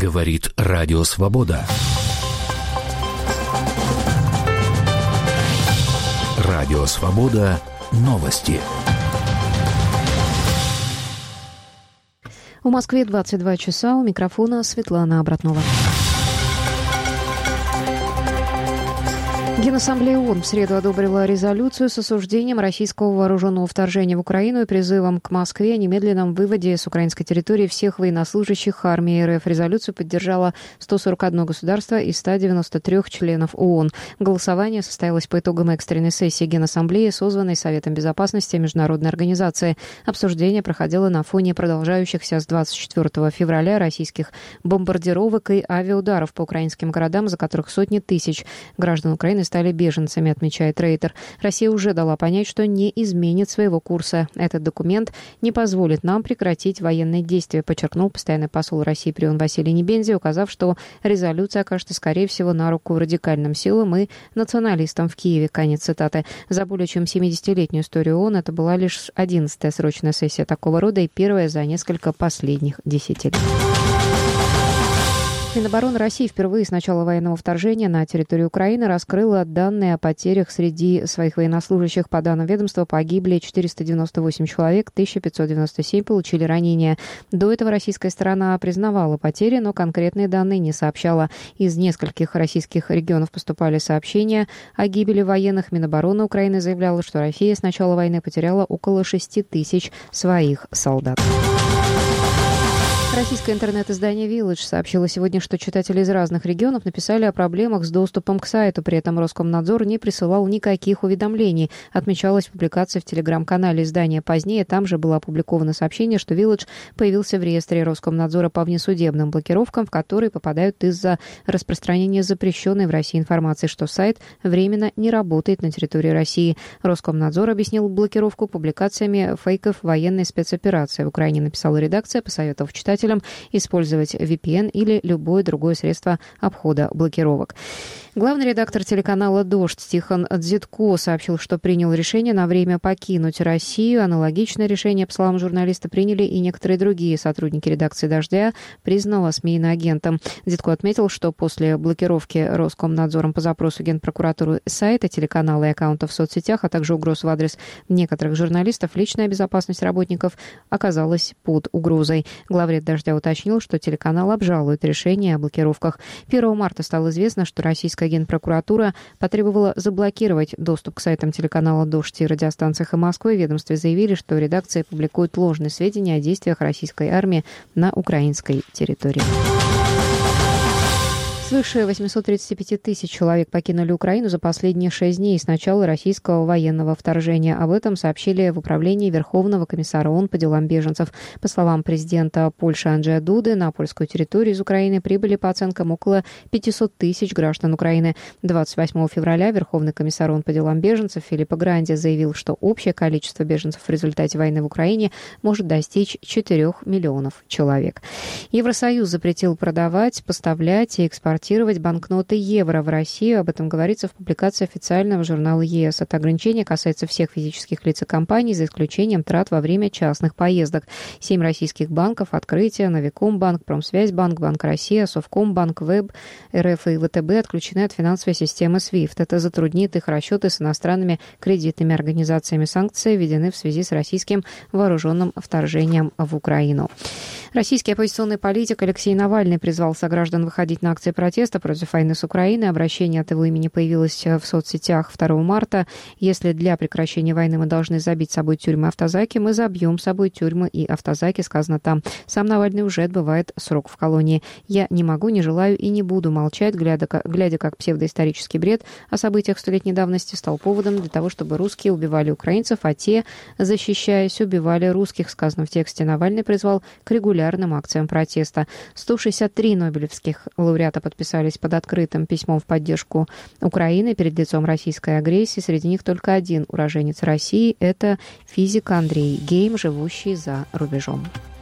Говорит Радио Свобода. Радио Свобода. Новости. В Москве 22 часа. У микрофона Светлана Обратнова. Генассамблея ООН в среду одобрила резолюцию с осуждением российского вооруженного вторжения в Украину и призывом к Москве о немедленном выводе с украинской территории всех военнослужащих армии РФ. Резолюцию поддержало 141 государство из 193 членов ООН. Голосование состоялось по итогам экстренной сессии Генассамблеи, созванной Советом безопасности международной организации. Обсуждение проходило на фоне продолжающихся с 24 февраля российских бомбардировок и авиаударов по украинским городам, за которых сотни тысяч граждан Украины стали беженцами, отмечает Рейтер. Россия уже дала понять, что не изменит своего курса. Этот документ не позволит нам прекратить военные действия, подчеркнул постоянный посол России при ООН Василий Небензи, указав, что резолюция окажется, скорее всего, на руку радикальным силам и националистам в Киеве. Конец цитаты. За более чем 70-летнюю историю ООН это была лишь 11-я срочная сессия такого рода и первая за несколько последних десятилетий. Минобороны России впервые с начала военного вторжения на территорию Украины раскрыла данные о потерях среди своих военнослужащих. По данным ведомства, погибли 498 человек, 1597 получили ранения. До этого российская сторона признавала потери, но конкретные данные не сообщала. Из нескольких российских регионов поступали сообщения о гибели военных. Минобороны Украины заявляла, что Россия с начала войны потеряла около 6 тысяч своих солдат. Российское интернет-издание Village сообщило сегодня, что читатели из разных регионов написали о проблемах с доступом к сайту. При этом Роскомнадзор не присылал никаких уведомлений. Отмечалась публикация в телеграм-канале издания. Позднее там же было опубликовано сообщение, что Village появился в реестре Роскомнадзора по внесудебным блокировкам, в которые попадают из-за распространения запрещенной в России информации, что сайт временно не работает на территории России. Роскомнадзор объяснил блокировку публикациями фейков военной спецоперации. В Украине написала редакция, посоветовав читателям использовать VPN или любое другое средство обхода блокировок. Главный редактор телеканала «Дождь» Тихон Дзитко сообщил, что принял решение на время покинуть Россию. Аналогичное решение, по словам журналиста, приняли и некоторые другие сотрудники редакции «Дождя», признанного СМИ иноагентом. Дзитко отметил, что после блокировки Роскомнадзором по запросу Генпрокуратуры сайта, телеканала и аккаунтов в соцсетях, а также угроз в адрес некоторых журналистов, личная безопасность работников оказалась под угрозой. Главред «Дождя» уточнил, что телеканал обжалует решение о блокировках. 1 марта стало известно, что российская Генпрокуратура потребовала заблокировать доступ к сайтам телеканала «Дождь» и радиостанциях и Москвы. В ведомстве заявили, что редакция публикует ложные сведения о действиях российской армии на украинской территории. Свыше 835 тысяч человек покинули Украину за последние 6 дней с начала российского военного вторжения. Об этом сообщили в управлении Верховного комиссара ООН по делам беженцев. По словам президента Польши Анджея Дуды, на польскую территорию из Украины прибыли по оценкам около 500 тысяч граждан Украины. 28 февраля Верховный комиссар ООН по делам беженцев Филиппо Гранди заявил, что общее количество беженцев в результате войны в Украине может достичь 4 миллионов человек. Евросоюз запретил продавать, поставлять и экспортировать банкноты евро в Россию. Об этом говорится в публикации официального журнала ЕС. Это ограничение касается всех физических лиц и компаний, за исключением трат во время частных поездок. 7 российских банков: Открытие, Новикомбанк, Промсвязьбанк, Банк России, Совкомбанк, ВЭБ, РФ и ВТБ отключены от финансовой системы SWIFT. Это затруднит их расчеты с иностранными кредитными организациями. Санкции введены в связи с российским вооруженным вторжением в Украину. Российский оппозиционный политик Алексей Навальный призвал сограждан выходить на акции протеста против войны с Украиной. Обращение от его имени появилось в соцсетях 2 марта. «Если для прекращения войны мы должны забить собой тюрьмы и автозаки, мы забьем собой тюрьмы и автозаки», сказано там. Сам Навальный уже отбывает срок в колонии. «Я не могу, не желаю и не буду молчать, глядя как псевдоисторический бред о событиях столетней давности стал поводом для того, чтобы русские убивали украинцев, а те, защищаясь, убивали русских», сказано в тексте. Навальный призвал к регулярным акциям протеста. 163 нобелевских лауреата подписались под открытым письмом в поддержку Украины перед лицом российской агрессии. Среди них только один уроженец России – это физик Андрей Гейм, живущий за рубежом.